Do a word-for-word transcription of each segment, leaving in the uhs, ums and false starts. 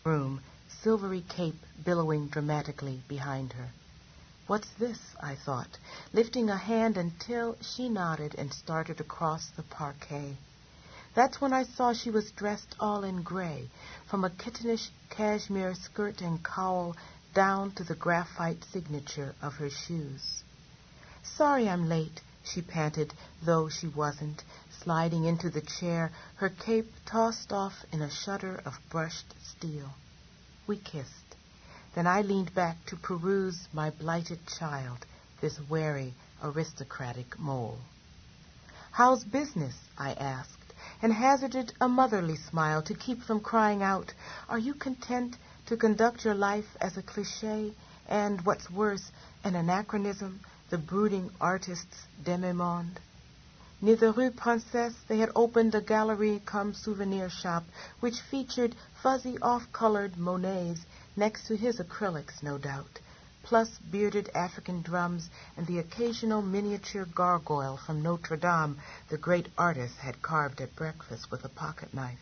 room, silvery cape billowing dramatically behind her. What's this? I thought, lifting a hand until she nodded and started across the parquet. That's when I saw she was dressed all in gray, from a kittenish cashmere skirt and cowl down to the graphite signature of her shoes. Sorry I'm late, she panted, though she wasn't, sliding into the chair, her cape tossed off in a shudder of brushed steel. We kissed. Then I leaned back to peruse my blighted child, this wary, aristocratic mole. How's business? I asked, and hazarded a motherly smile to keep from crying out, Are you content to conduct your life as a cliché and, what's worse, an anachronism, the brooding artist's demi-monde? Near the Rue Princesse, they had opened a galerie cum souvenir shop, which featured fuzzy off-colored Monets next to his acrylics, no doubt, plus bearded African drums and the occasional miniature gargoyle from Notre Dame the great artist had carved at breakfast with a pocket knife.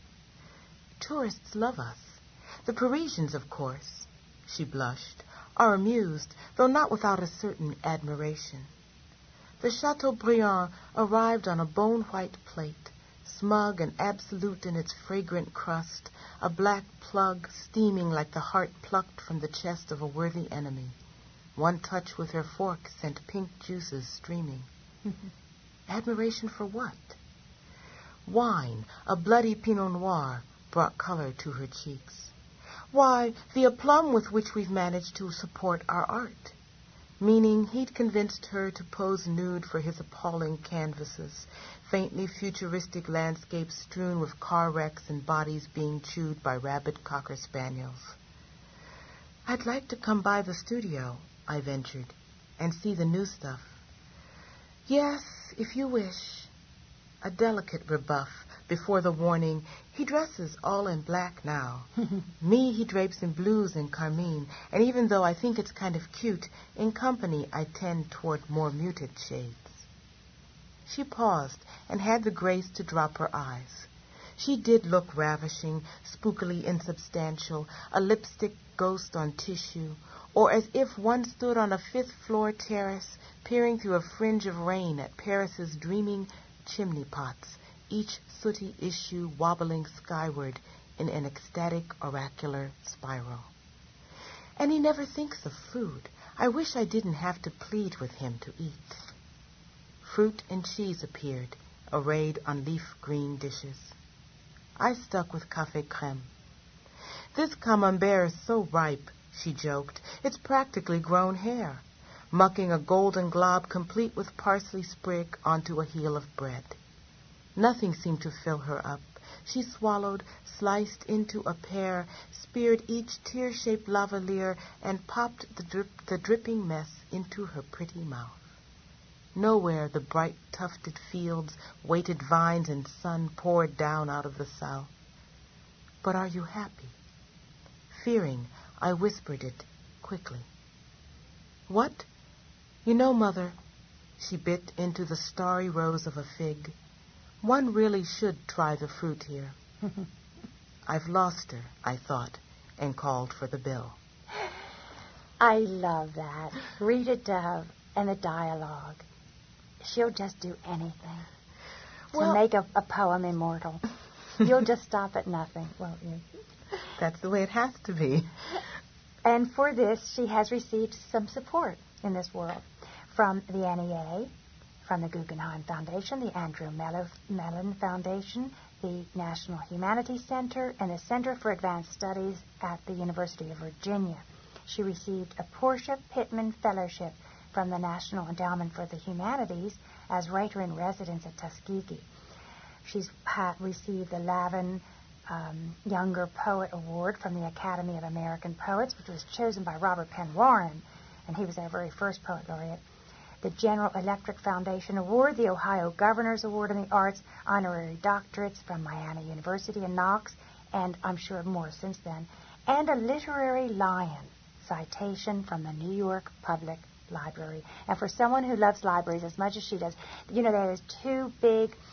Tourists love us. The Parisians, of course, she blushed, are amused, though not without a certain admiration. The Chateaubriand arrived on a bone-white plate, smug and absolute in its fragrant crust, a black plug steaming like the heart plucked from the chest of a worthy enemy. One touch with her fork sent pink juices streaming. Admiration for what? Wine, a bloody Pinot Noir, brought color to her cheeks. Why, the aplomb with which we've managed to support our art. Meaning he'd convinced her to pose nude for his appalling canvases, faintly futuristic landscapes strewn with car wrecks and bodies being chewed by rabid cocker spaniels. I'd like to come by the studio, I ventured, and see the new stuff. Yes, if you wish. A delicate rebuff before the warning, he dresses all in black now. Me, he drapes in blues and carmine, and even though I think it's kind of cute, in company I tend toward more muted shades. She paused and had the grace to drop her eyes. She did look ravishing, spookily insubstantial, a lipstick ghost on tissue, or as if one stood on a fifth-floor terrace, peering through a fringe of rain at Paris's dreaming chimney pots, each sooty issue wobbling skyward in an ecstatic oracular spiral. And he never thinks of food. I wish I didn't have to plead with him to eat. Fruit and cheese appeared, arrayed on leaf-green dishes. I stuck with café crème. This camembert is so ripe, she joked, it's practically grown hair, mucking a golden glob complete with parsley sprig onto a heel of bread. Nothing seemed to fill her up. She swallowed, sliced into a pear, speared each tear-shaped lavalier, and popped the, drip, the dripping mess into her pretty mouth. Nowhere the bright tufted fields, weighted vines, and sun poured down out of the south. But are you happy? Fearing, I whispered it quickly. What? You know, Mother, she bit into the starry rose of a fig, one really should try the fruit here. I've lost her, I thought, and called for the bill. I love that. Rita Dove and the dialogue. She'll just do anything well, to make a, a poem immortal. You'll just stop at nothing, won't you? That's the way it has to be. And for this, she has received some support in this world from the N E A, from the Guggenheim Foundation, the Andrew Mellon Foundation, the National Humanities Center, and the Center for Advanced Studies at the University of Virginia. She received a Portia Pittman Fellowship from the National Endowment for the Humanities as writer-in-residence at Tuskegee. She's ha- received the Lavin um, Younger Poet Award from the Academy of American Poets, which was chosen by Robert Penn Warren, and he was our very first poet laureate. The General Electric Foundation Award, the Ohio Governor's Award in the Arts, honorary doctorates from Miami University and Knox, and I'm sure more since then, and a Literary Lion citation from the New York Public Library. And for someone who loves libraries as much as she does, you know, there's two big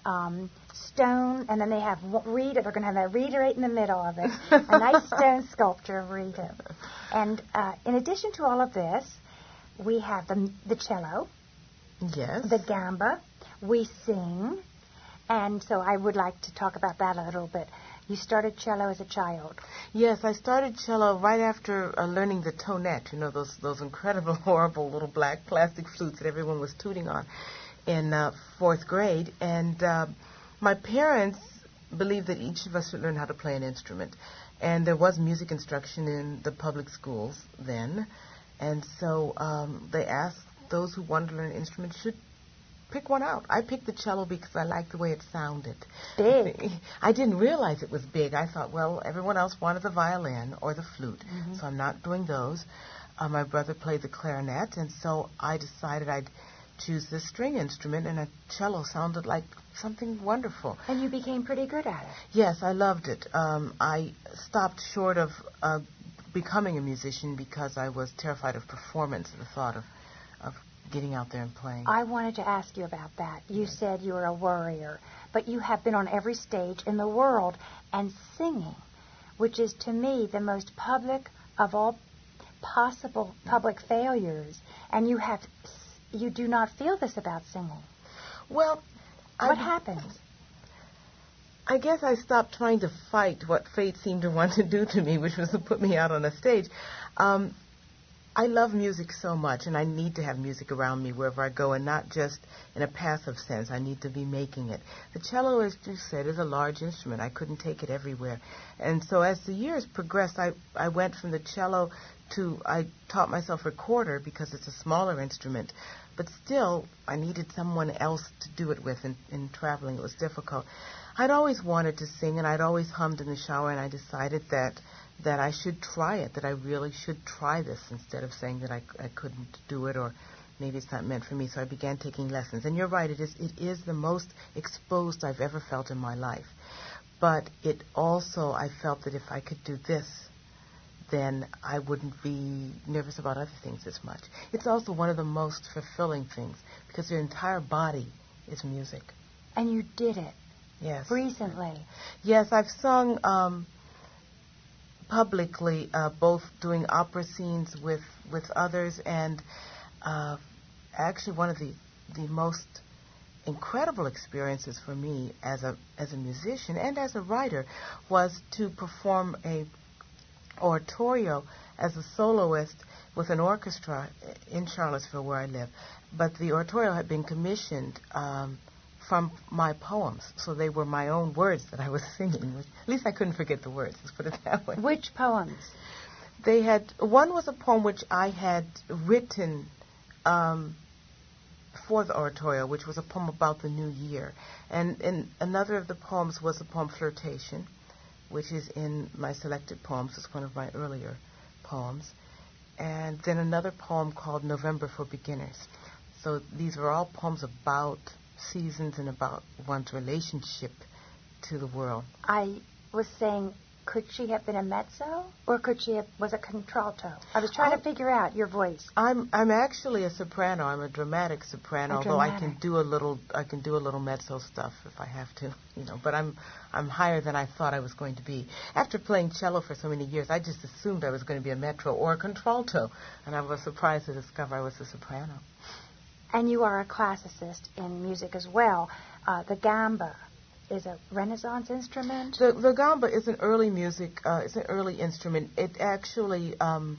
um, stone, and then they have Rita. They're going to have that Rita right in the middle of it, a nice stone sculpture of Rita. And uh, in addition to all of this, we have the, the cello, yes, the gamba, we sing, and so I would like to talk about that a little bit. You started cello as a child. Yes, I started cello right after uh, learning the tonette, you know, those those incredible, horrible little black plastic flutes that everyone was tooting on in uh, fourth grade. And uh, my parents believed that each of us should learn how to play an instrument. And there was music instruction in the public schools then. And so um, they asked those who wanted to learn an instrument should pick one out. I picked the cello because I liked the way it sounded. Big. I didn't realize it was big. I thought, well, everyone else wanted the violin or the flute, mm-hmm. so I'm not doing those. Uh, my brother played the clarinet, and so I decided I'd choose this string instrument, and a cello sounded like something wonderful. And you became pretty good at it. Yes, I loved it. Um, I stopped short of uh, becoming a musician because I was terrified of performance, the thought of, of getting out there and playing. I wanted to ask you about that. You yes. said you were a worrier, but you have been on every stage in the world and singing, which is to me the most public of all possible public failures. And you have, you do not feel this about singing. Well, what I, happens? I guess I stopped trying to fight what fate seemed to want to do to me, which was to put me out on a stage. Um, I love music so much, and I need to have music around me wherever I go, and not just in a passive sense. I need to be making it. The cello, as you said, is a large instrument. I couldn't take it everywhere. And so as the years progressed, I, I went from the cello to, I taught myself recorder because it's a smaller instrument. But still, I needed someone else to do it with, and in traveling it was difficult. I'd always wanted to sing, and I'd always hummed in the shower, and I decided that that I should try it, that I really should try this instead of saying that I, I couldn't do it or maybe it's not meant for me. So I began taking lessons. And you're right, it is it is the most exposed I've ever felt in my life. But it also, I felt that if I could do this, then I wouldn't be nervous about other things as much. It's also one of the most fulfilling things because your entire body is music. And you did it. Yes. Recently. Yes, I've sung um, publicly, uh, both doing opera scenes with, with others, and uh, actually one of the, the most incredible experiences for me as a as a musician and as a writer was to perform a oratorio as a soloist with an orchestra in Charlottesville where I live. But the oratorio had been commissioned um, from my poems, so they were my own words that I was singing. At least I couldn't forget the words, let's put it that way. Which poems? They had, one was a poem which I had written um, for the oratorio, which was a poem about the new year. And, and another of the poems was the poem Flirtation, which is in my selected poems. It's one of my earlier poems. And then another poem called November for Beginners. So these were all poems about seasons and about one's relationship to the world. I was saying, could she have been a mezzo, or could she have was a contralto? I was trying oh, to figure out your voice. I'm I'm actually a soprano. I'm a dramatic soprano, a although dramatic. I can do a little I can do a little mezzo stuff if I have to, you know. But I'm I'm higher than I thought I was going to be. After playing cello for so many years, I just assumed I was going to be a metro or a contralto, and I was surprised to discover I was a soprano. And you are a classicist in music as well. Uh, the gamba is a Renaissance instrument? The, the gamba is an early music, uh, it's an early instrument. It actually, um,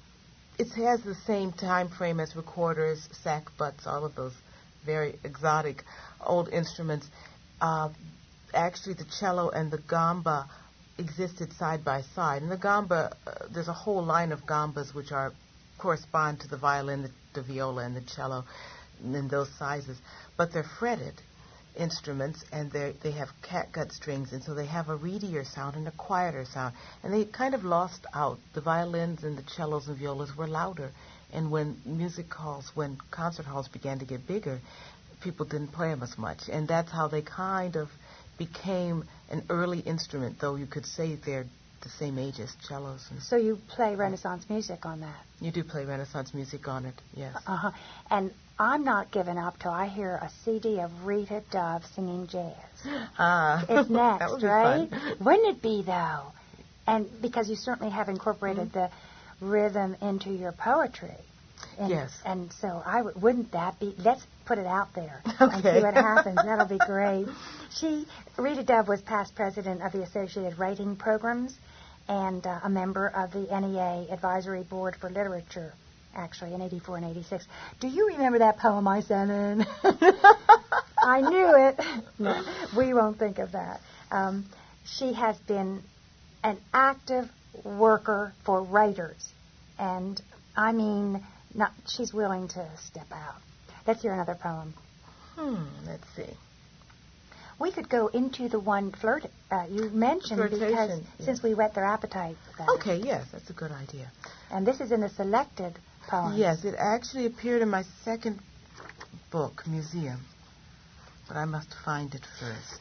it has the same time frame as recorders, sackbuts, all of those very exotic old instruments. Uh, actually, the cello and the gamba existed side by side. And the gamba, uh, there's a whole line of gambas which are correspond to the violin, the, the viola, and the cello in those sizes. But they're fretted instruments, and they they have catgut strings, and so they have a reedier sound and a quieter sound. And they kind of lost out. The violins and the cellos and violas were louder. And when music halls, when concert halls began to get bigger, people didn't play them as much. And that's how they kind of became an early instrument, though you could say they're the same age as cellos. And so you play Renaissance music on that? You do play Renaissance music on it, yes. Uh-huh. And I'm not giving up till I hear a C D of Rita Dove singing jazz. Ah, it's next, that would be right? fun. Wouldn't it be, though? And because you certainly have incorporated mm-hmm. the rhythm into your poetry. And, yes. And so I w- wouldn't that be, let's put it out there okay. and see what happens. That'll be great. She, Rita Dove was past president of the Associated Writing Programs and uh, a member of the N E A Advisory Board for Literature, actually, in eighty-four and eighty-six. Do you remember that poem I sent in? I knew it. No, we won't think of that. Um, she has been an active worker for writers. And, I mean, not, she's willing to step out. Let's hear another poem. Hmm, let's see. We could go into the one flirt uh, you mentioned Flirtation, because yes. since we whet their appetite. Okay, yes, that's a good idea. And this is in the selected poems. Yes, it actually appeared in my second book, Museum, but I must find it first.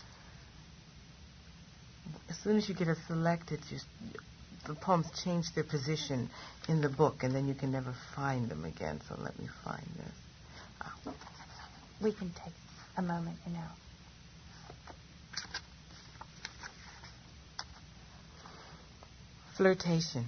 As soon as you get it selected, you, the poems change their position in the book, and then you can never find them again. So let me find this. Oh. We can take a moment, you know. Flirtation.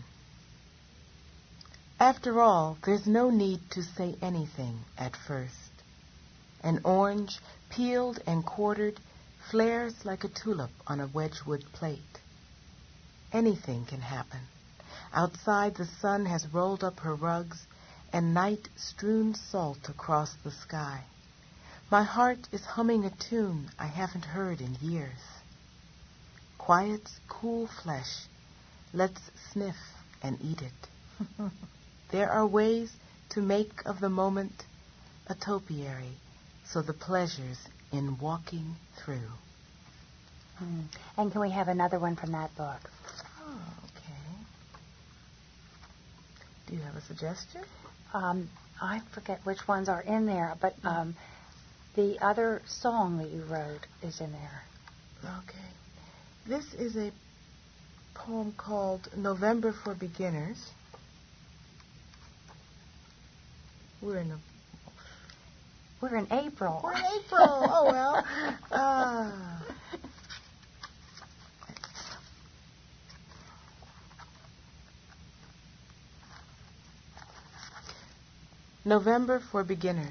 After all, there's no need to say anything at first. An orange, peeled and quartered, flares like a tulip on a Wedgwood plate. Anything can happen. Outside, the sun has rolled up her rugs, and night strewn salt across the sky. My heart is humming a tune I haven't heard in years. Quiet's cool flesh. Let's sniff and eat it. There are ways to make of the moment a topiary, so the pleasure's in walking through. Mm. And can we have another one from that book? Oh, okay. Do you have a suggestion? Um, I forget which ones are in there, but um, the other song that you wrote is in there. Okay. This is a poem called November for Beginners. We're in a We're in April. We're in April. Oh, well. Uh, November for Beginners.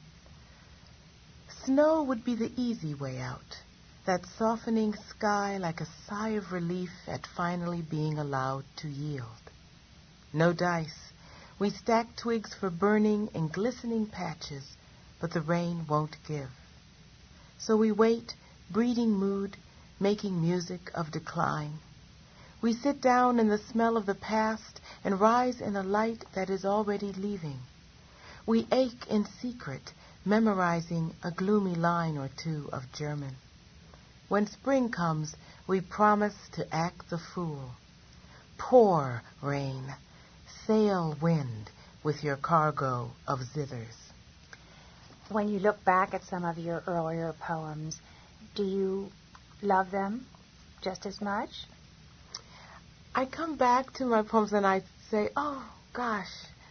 Snow would be the easy way out. That softening sky like a sigh of relief at finally being allowed to yield. No dice. We stack twigs for burning in glistening patches, but the rain won't give. So we wait, breeding mood, making music of decline. We sit down in the smell of the past and rise in a light that is already leaving. We ache in secret, memorizing a gloomy line or two of German. When spring comes, we promise to act the fool. Pour, rain, sail, wind, with your cargo of zithers. When you look back at some of your earlier poems, do you love them just as much? I come back to my poems and I say, oh, gosh.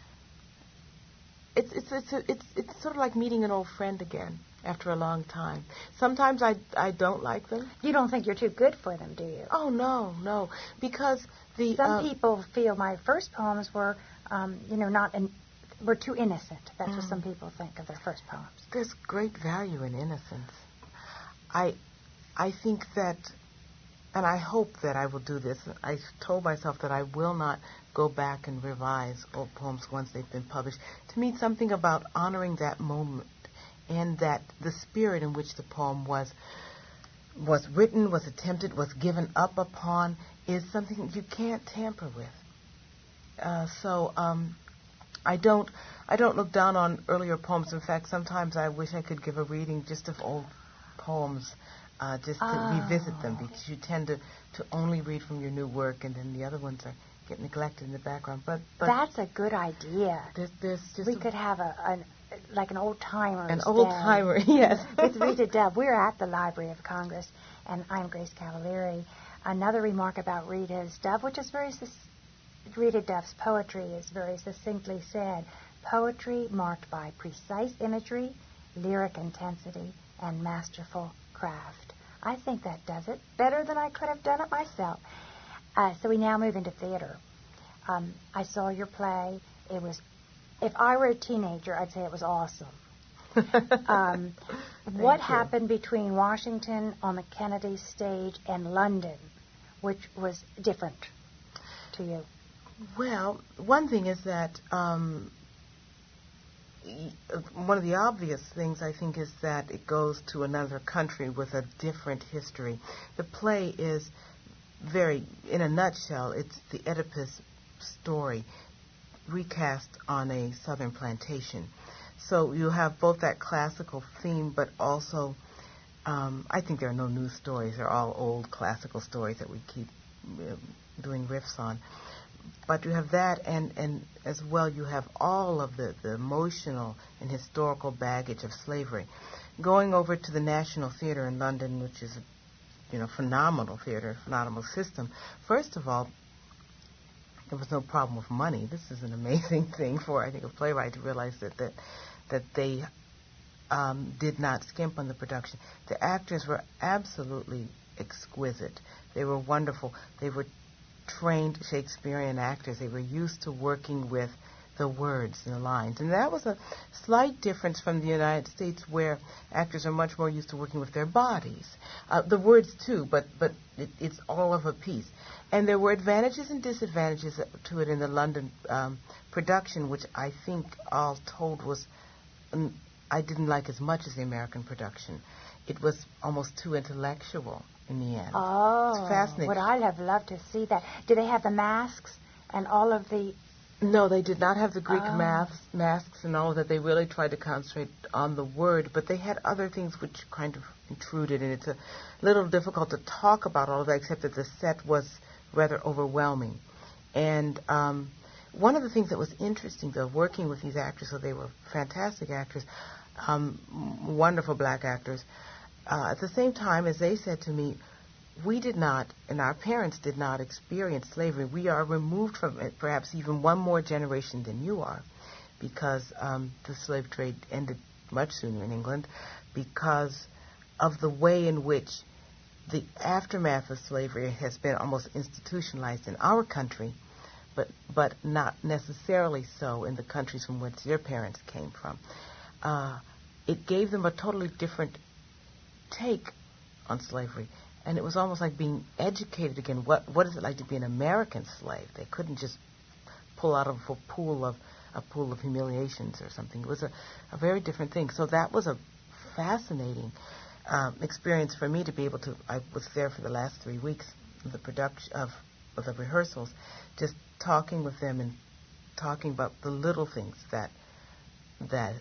It's it's it's it's it's sort of like meeting an old friend again after a long time. Sometimes I I don't like them. You don't think you're too good for them, do you? Oh no, no, because the some uh, people feel my first poems were, um, you know, not in, were too innocent. That's mm. what some people think of their first poems. There's great value in innocence. I I think that, and I hope that I will do this. I told myself that I will not go back and revise old poems once they've been published. To me, something about honoring that moment and that the spirit in which the poem was was written, was attempted, was given up upon is something you can't tamper with. Uh, so um, I don't I don't look down on earlier poems. In fact, sometimes I wish I could give a reading just of old poems. Uh, just to oh. revisit them, because you tend to, to only read from your new work, and then the other ones are get neglected in the background. But, but that's a good idea. There's, there's just we a, could have a an, like an old timer. An old timer, yes. With Rita Dove. We're at the Library of Congress, and I'm Grace Cavalieri. another remark about Rita's Dove, which is very sus- Rita Duff's poetry is very succinctly said. Poetry marked by precise imagery, lyric intensity, and masterful craft. I think that does it better than I could have done it myself. Uh, so we now move into theater. Um, I saw your play. It was, if I were a teenager, I'd say it was awesome. um, what you. happened between Washington on the Kennedy stage and London, which was different to you? Well, one thing is that um, y- one of the obvious things, I think, is that it goes to another country with a different history. The play is very, in a nutshell, it's the Oedipus story recast on a southern plantation. So you have both that classical theme, but also, um, I think there are no new stories. They're all old classical stories that we keep uh, doing riffs on. But you have that, and, and as well you have all of the, the emotional and historical baggage of slavery. Going over to the National Theatre in London, which is a you know, phenomenal theater, phenomenal system, first of all, there was no problem with money. This is an amazing thing for, I think, a playwright to realize that that, that they um, did not skimp on the production. The actors were absolutely exquisite. They were wonderful. They were trained Shakespearean actors. They were used to working with the words and the lines. And that was a slight difference from the United States, where actors are much more used to working with their bodies. Uh, the words, too, but, but it, it's all of a piece. And there were advantages and disadvantages to it in the London um, production, which I think, all told, was um, I didn't like as much as the American production. It was almost too intellectual in the end. Oh, it's fascinating. Would I have loved to see that? Did they have the masks and all of the... No, they did not have the Greek oh. maths, masks and all of that. They really tried to concentrate on the word, but they had other things which kind of intruded, and it's a little difficult to talk about all of that, except that the set was rather overwhelming. And um, one of the things that was interesting, though, working with these actors, so they were fantastic actors, um, wonderful black actors, uh, at the same time as they said to me, we did not, and our parents did not experience slavery. We are removed from it perhaps even one more generation than you are, because um, the slave trade ended much sooner in England, because of the way in which the aftermath of slavery has been almost institutionalized in our country, but but not necessarily so in the countries from which their parents came from. Uh, it gave them a totally different take on slavery. And it was almost like being educated again. What what is it like to be an American slave? They couldn't just pull out of a pool of a pool of humiliations or something. It was a, a very different thing. So that was a fascinating um, experience for me to be able to. I was there for the last three weeks of the production of, of the rehearsals, just talking with them and talking about the little things that that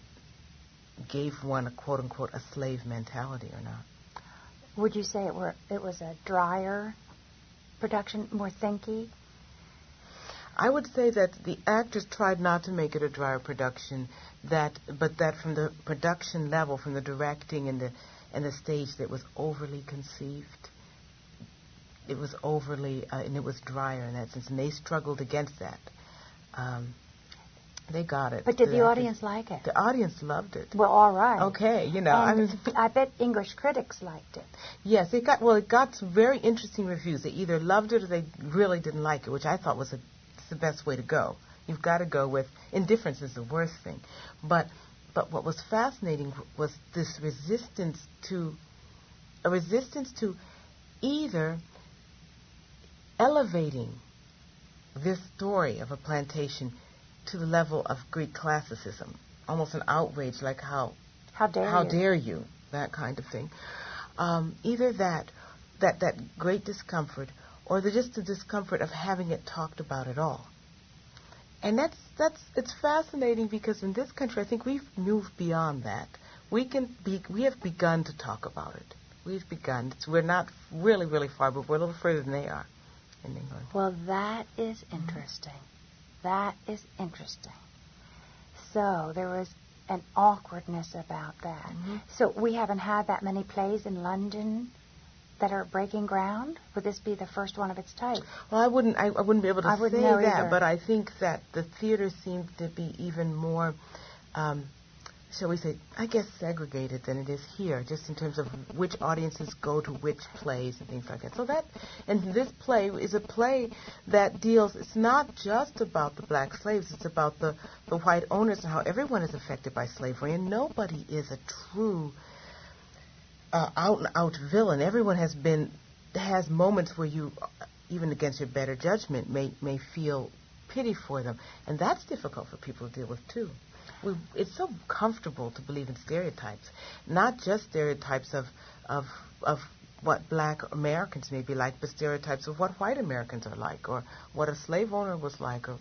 gave one a quote unquote a slave mentality or not. Would you say it were it was a drier production, more thinky? I would say that the actors tried not to make it a drier production, that but that from the production level, from the directing and the and the stage, that was overly conceived. It was overly uh, and it was drier in that sense, and they struggled against that. Um, They got it. But did the, the audience like it? The audience loved it. Well, all right. Okay, you know, and I mean, I bet English critics liked it. Yes, it got well. It got some very interesting reviews. They either loved it or they really didn't like it, which I thought was a, the best way to go. You've got to go with indifference is the worst thing. But but what was fascinating was this resistance to a resistance to either elevating this story of a plantation to the level of Greek classicism, almost an outrage, like how how dare how you? dare you, that kind of thing. Um, either that, that that great discomfort, or the, just the discomfort of having it talked about at all. And that's that's it's fascinating, because in this country, I think we've moved beyond that. We can be we have begun to talk about it. We've begun. It's, we're not really really far, but we're a little further than they are in England. Well, that is interesting. Mm-hmm. That is interesting. So there was an awkwardness about that. Mm-hmm. So we haven't had that many plays in London that are breaking ground? Would this be the first one of its type? Well, I wouldn't. I, I wouldn't be able to I say wouldn't know that, either. but I think that the theater seems to be even more, um, shall we say, I guess segregated than it is here, just in terms of which audiences go to which plays and things like that. So that, and this play is a play that deals. It's not just about the black slaves. It's about the the white owners and how everyone is affected by slavery, and nobody is a true uh, out and out villain. Everyone has been has moments where you, even against your better judgment, may may feel pity for them, and that's difficult for people to deal with too. We, it's so comfortable to believe in stereotypes, not just stereotypes of of of what black Americans may be like, but stereotypes of what white Americans are like, or what a slave owner was like. Or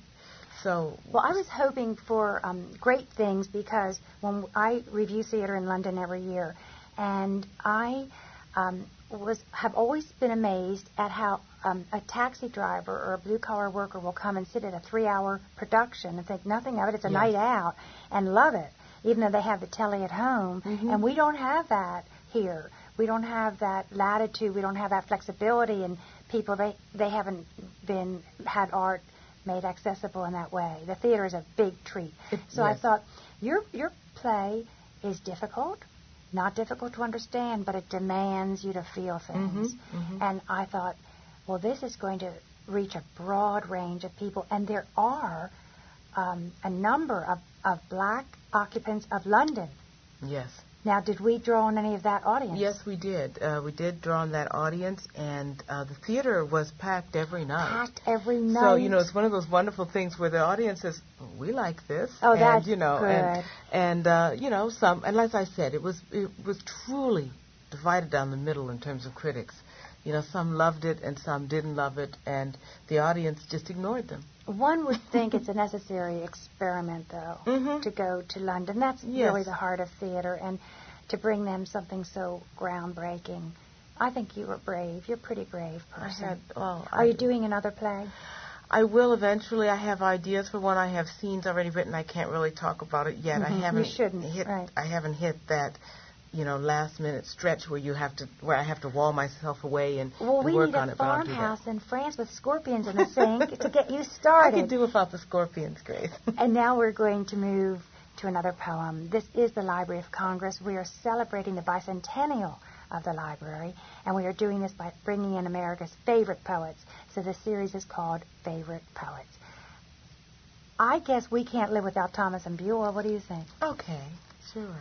so. Well, I was hoping for um, great things, because when I review theater in London every year, and I um, was have always been amazed at how um, a taxi driver or a blue-collar worker will come and sit at a three-hour production and think nothing of it. It's a Yes. night out, and love it, even though they have the telly at home. Mm-hmm. And we don't have that here. We don't have that latitude. We don't have that flexibility. And people, they, they haven't been had art made accessible in that way. The theater is a big treat. So Yes. I thought, your your play is difficult. Not difficult to understand, but it demands you to feel things. Mm-hmm, mm-hmm. And I thought, well, this is going to reach a broad range of people. And there are um, a number of, of black occupants of London. Yes. Now, did we draw on any of that audience? Yes, we did. Uh, we did draw on that audience, and uh, the theater was packed every night. Packed every night. So, you know, it's one of those wonderful things where the audience says, we like this. Oh, and, that's you know, good. And, and uh, you know, some, and as I said, it was it was truly divided down the middle in terms of critics. You know, some loved it and some didn't love it, and the audience just ignored them. One would think it's a necessary experiment, though, Mm-hmm. to go to London. That's Yes. really the heart of theater, and to bring them something so groundbreaking. I think you were brave. You're a pretty brave I person. had, well, Are I, you doing another play? I will eventually. I have ideas for one. I have scenes already written. I can't really talk about it yet. Mhm. I You haven't shouldn't, hit. right. I haven't hit that, you know, last minute stretch where you have to, where I have to wall myself away and, Well, and we work need on a it. But I'll do that. farmhouse in France with scorpions in the sink to get you I started. could do without the scorpions, Grace. And now we're going to move to another poem. This is the Library of Congress. We are celebrating the bicentennial of the library, and we are doing this by bringing in America's favorite poets. So the series is called Favorite Poets. I guess we can't live without Thomas and Beulah. What do you think? Okay, sure.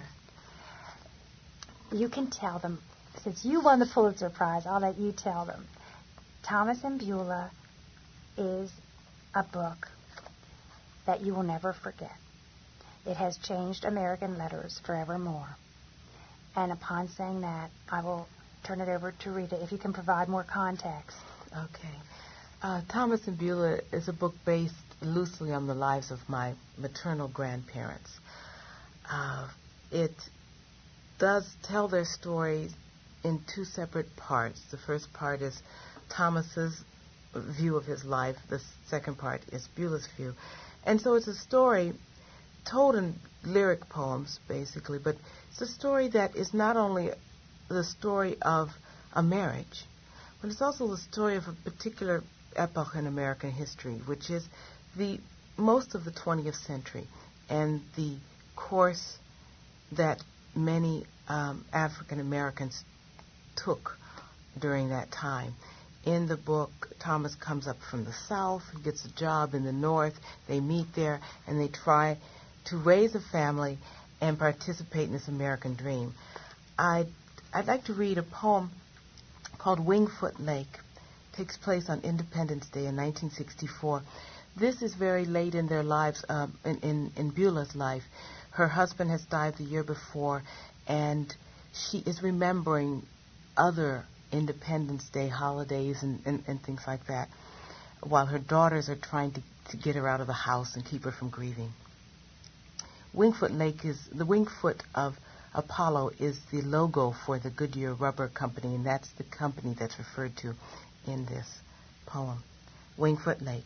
You can tell them, since you won the Pulitzer Prize, I'll let you tell them. Thomas and Beulah is a book that you will never forget. It has changed American letters forevermore. And upon saying that, I will turn it over to Rita, if you can provide more context. Okay. Uh, Thomas and Beulah is a book based loosely on the lives of my maternal grandparents. Uh, it does tell their stories in two separate parts. The first part is Thomas's view of his life. The second part is Beulah's view. And so it's a story told in lyric poems, basically, but it's a story that is not only the story of a marriage, but it's also the story of a particular epoch in American history, which is the most of the twentieth century and the course that many um, African Americans took during that time. In the book, Thomas comes up from the South, he gets a job in the North, they meet there, and they try to raise a family and participate in this American dream. I'd, I'd like to read a poem called Wingfoot Lake. It takes place on Independence Day in nineteen sixty-four. This is very late in their lives, uh, in, in, in Beulah's life. Her husband has died the year before, and she is remembering other Independence Day holidays and, and, and things like that, while her daughters are trying to, to get her out of the house and keep her from grieving. Wingfoot Lake is, the Wingfoot of Apollo is the logo for the Goodyear Rubber Company, and that's the company that's referred to in this poem. Wingfoot Lake.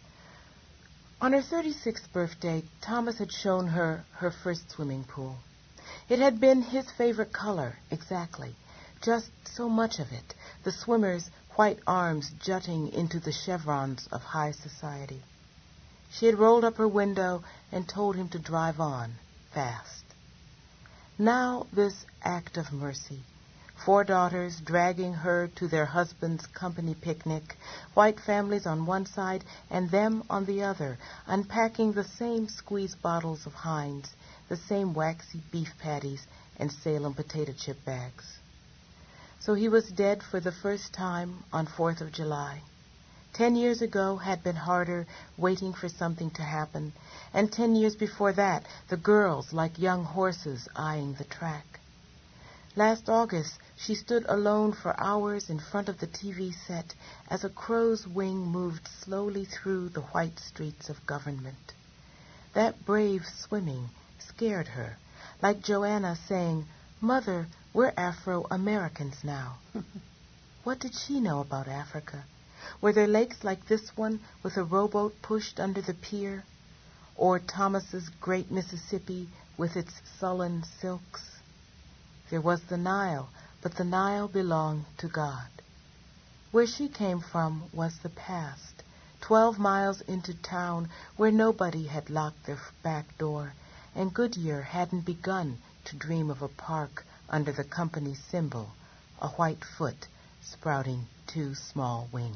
On her thirty-sixth birthday, Thomas had shown her her first swimming pool. It had been his favorite color, exactly, just so much of it, the swimmer's white arms jutting into the chevrons of high society. She had rolled up her window and told him to drive on, fast. Now this act of mercy, four daughters dragging her to their husband's company picnic, white families on one side and them on the other, unpacking the same squeeze bottles of Heinz, the same waxy beef patties and Salem potato chip bags. So he was dead for the first time on Fourth of July. Ten years ago had been harder, waiting for something to happen, and ten years before that, the girls like young horses eyeing the track. Last August, she stood alone for hours in front of the T V set as a crow's wing moved slowly through the white streets of government. That brave swimming scared her, like Joanna saying, "Mother, we're Afro-Americans now." What did she know about Africa? Were there lakes like this one with a rowboat pushed under the pier? Or Thomas's great Mississippi with its sullen silks? There was the Nile, but the Nile belonged to God. Where she came from was the past, twelve miles into town where nobody had locked their back door, and Goodyear hadn't begun to dream of a park under the company's symbol, a white foot sprouting two small wings.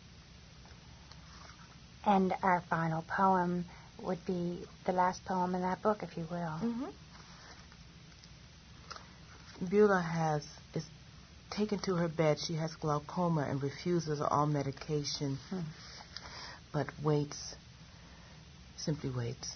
And our final poem would be the last poem in that book, if you will. Mm-hmm. Beulah has is taken to her bed. She has glaucoma and refuses all medication, hmm. but waits, simply waits.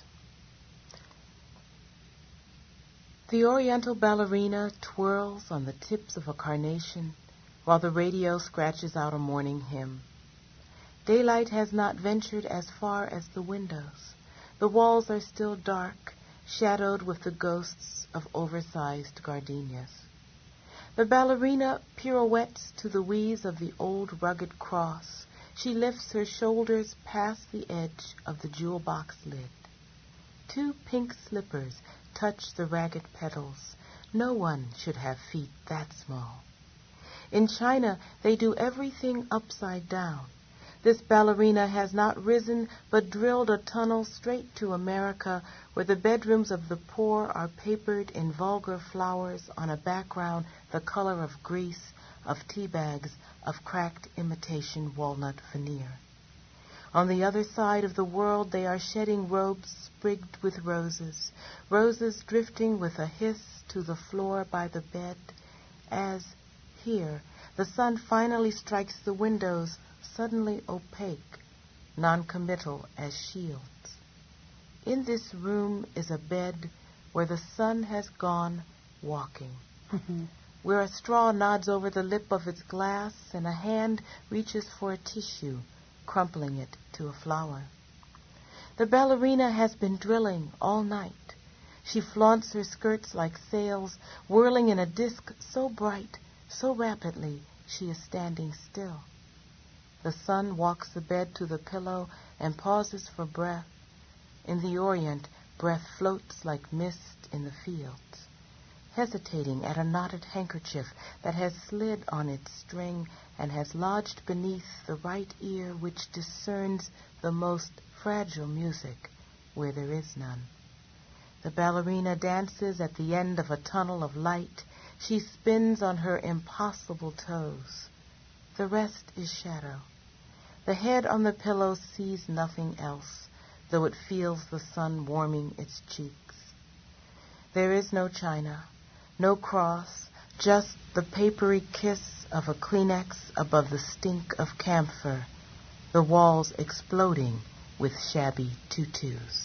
The Oriental ballerina twirls on the tips of a carnation while the radio scratches out a morning hymn. Daylight has not ventured as far as the windows. The walls are still dark, shadowed with the ghosts of oversized gardenias. The ballerina pirouettes to the wheeze of the old rugged cross. She lifts her shoulders past the edge of the jewel box lid. Two pink slippers touch the ragged petals. No one should have feet that small. In China, they do everything upside down. This ballerina has not risen, but drilled a tunnel straight to America, where the bedrooms of the poor are papered in vulgar flowers on a background the color of grease, of tea bags, of cracked imitation walnut veneer. On the other side of the world, they are shedding robes sprigged with roses, roses drifting with a hiss to the floor by the bed, as, here, the sun finally strikes the windows, suddenly opaque, non-committal as shields. In this room is a bed where the sun has gone walking, mm-hmm. where a straw nods over the lip of its glass and a hand reaches for a tissue, crumpling it to a flower. The ballerina has been drilling all night. She flaunts her skirts like sails, whirling in a disk so bright, so rapidly, she is standing still. The sun walks the bed to the pillow and pauses for breath. In the Orient, breath floats like mist in the fields, hesitating at a knotted handkerchief that has slid on its string and has lodged beneath the right ear which discerns the most fragile music where there is none. The ballerina dances at the end of a tunnel of light. She spins on her impossible toes. The rest is shadow. The head on the pillow sees nothing else, though it feels the sun warming its cheeks. There is no china, no cross, just the papery kiss of a Kleenex above the stink of camphor, the walls exploding with shabby tutus.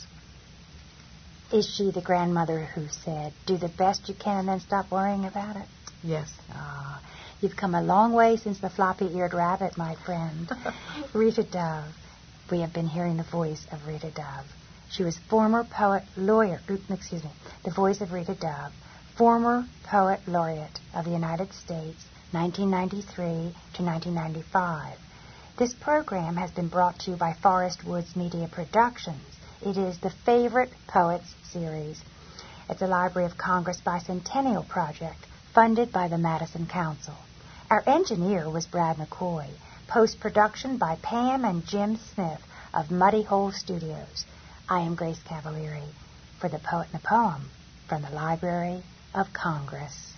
Is she the grandmother who said, "Do the best you can and then stop worrying about it"? Yes. Ah, you've come a long way since the floppy-eared rabbit, my friend. Rita Dove. We have been hearing the voice of Rita Dove. She was former poet lawyer, excuse me, the voice of Rita Dove, former poet laureate of the United States, nineteen ninety-three to nineteen ninety-five. This program has been brought to you by Forest Woods Media Productions. It is the Favorite Poets series. It's a Library of Congress Bicentennial Project funded by the Madison Council. Our engineer was Brad McCoy. Post-production by Pam and Jim Smith of Muddy Hole Studios. I am Grace Cavalieri for The Poet and the Poem from the Library of Congress.